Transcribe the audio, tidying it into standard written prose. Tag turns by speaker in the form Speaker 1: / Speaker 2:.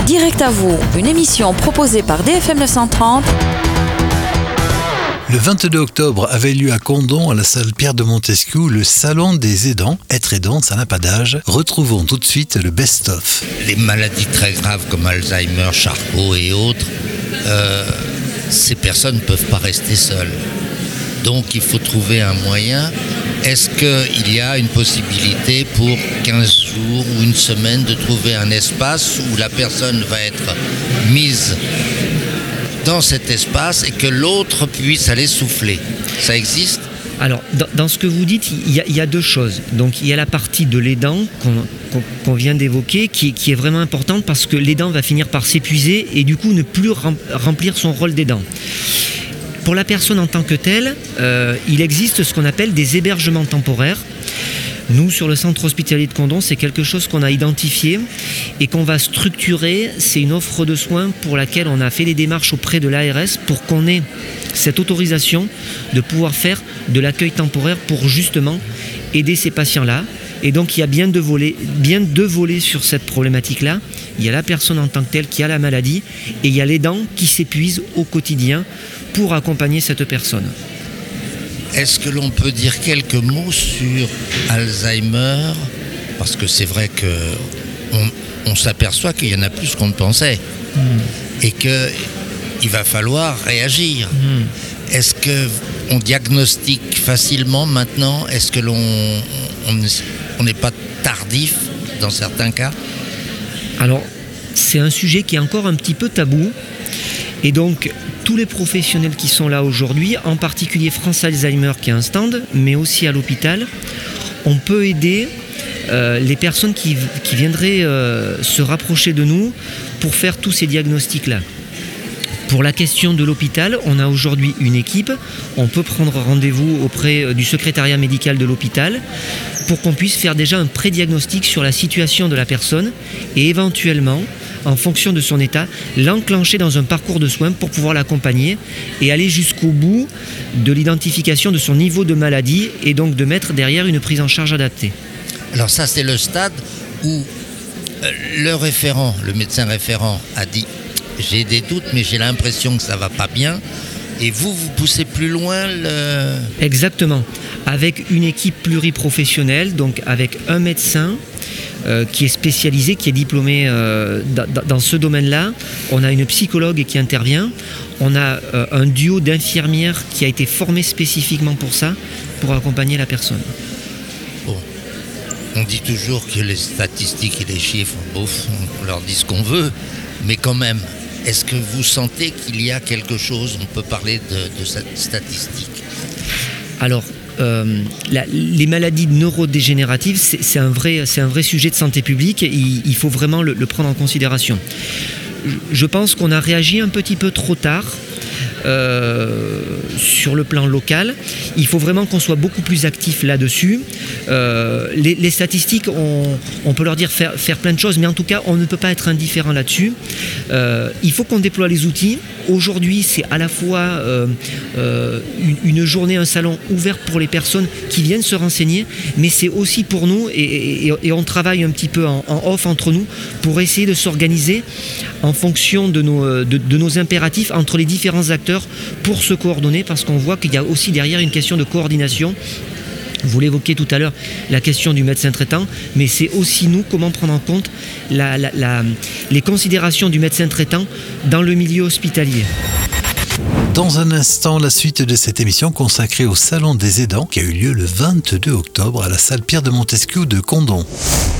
Speaker 1: Direct à vous, une émission proposée par DFM 930.
Speaker 2: Le 22 octobre avait lieu à Condom, à la salle Pierre de Montesquiou, le salon des aidants. Être aidant, ça n'a pas d'âge. Retrouvons tout de suite le best-of.
Speaker 3: Les maladies très graves comme Alzheimer, Charcot et autres, ces personnes ne peuvent pas rester seules. Donc il faut trouver un moyen. Est-ce qu'il y a une possibilité pour 15 jours ou une semaine de trouver un espace où la personne va être mise dans cet espace et que l'autre puisse aller souffler? Ça existe?
Speaker 4: Alors, dans ce que vous dites, il y a deux choses. Donc, il y a la partie de l'aidant qu'on vient d'évoquer, qui est vraiment importante parce que l'aidant va finir par s'épuiser et du coup ne plus remplir son rôle d'aidant. Pour la personne en tant que telle, il existe ce qu'on appelle des hébergements temporaires. Nous, sur le centre hospitalier de Condom, c'est quelque chose qu'on a identifié et qu'on va structurer. C'est une offre de soins pour laquelle on a fait des démarches auprès de l'ARS pour qu'on ait cette autorisation de pouvoir faire de l'accueil temporaire pour justement aider ces patients-là. Et donc, il y a bien deux volets sur cette problématique-là. Il y a la personne en tant que telle qui a la maladie et il y a l'aidant qui s'épuise au quotidien pour accompagner cette personne.
Speaker 3: Est-ce que l'on peut dire quelques mots sur Alzheimer? Parce que c'est vrai qu'on s'aperçoit qu'il y en a plus qu'on ne pensait et qu'il va falloir réagir. Est-ce qu'on diagnostique facilement maintenant? Est-ce que on n'est pas tardif dans certains cas?
Speaker 4: Alors, c'est un sujet qui est encore un petit peu tabou. Et donc, tous les professionnels qui sont là aujourd'hui, en particulier France Alzheimer qui a un stand, mais aussi à l'hôpital, on peut aider les personnes qui viendraient se rapprocher de nous pour faire tous ces diagnostics-là. Pour la question de l'hôpital, on a aujourd'hui une équipe. On peut prendre rendez-vous auprès du secrétariat médical de l'hôpital pour qu'on puisse faire déjà un pré-diagnostic sur la situation de la personne et éventuellement, en fonction de son état, l'enclencher dans un parcours de soins pour pouvoir l'accompagner et aller jusqu'au bout de l'identification de son niveau de maladie et donc de mettre derrière une prise en charge adaptée.
Speaker 3: Alors ça, c'est le stade où le référent, le médecin référent a dit « j'ai des doutes, mais j'ai l'impression que ça va pas bien ». Et vous poussez plus loin
Speaker 4: Exactement. Avec une équipe pluriprofessionnelle, donc avec un médecin qui est spécialisé, qui est diplômé dans ce domaine-là. On a une psychologue qui intervient. On a un duo d'infirmières qui a été formé spécifiquement pour ça, pour accompagner la personne.
Speaker 3: Bon. On dit toujours que les statistiques et les chiffres, on leur dit ce qu'on veut, mais quand même, est-ce que vous sentez qu'il y a quelque chose, on peut parler de cette statistique?
Speaker 4: Alors, les maladies neurodégénératives, c'est un vrai sujet de santé publique. Il faut vraiment le prendre en considération. Je pense qu'on a réagi un petit peu trop tard sur le plan local. Il faut vraiment qu'on soit beaucoup plus actif là-dessus. Les statistiques, on peut leur dire faire plein de choses, mais en tout cas, on ne peut pas être indifférent là-dessus. Il faut qu'on déploie les outils. Aujourd'hui, c'est à la fois une journée, un salon ouvert pour les personnes qui viennent se renseigner, mais c'est aussi pour nous, et on travaille un petit peu en off entre nous, pour essayer de s'organiser en fonction de nos impératifs entre les différents acteurs pour se coordonner, parce qu'on voit qu'il y a aussi derrière une question de coordination. Vous l'évoquiez tout à l'heure, la question du médecin traitant, mais c'est aussi nous, comment prendre en compte les considérations du médecin traitant dans le milieu hospitalier.
Speaker 2: Dans un instant, la suite de cette émission consacrée au Salon des aidants qui a eu lieu le 22 octobre à la salle Pierre de Montesquiou de Condom.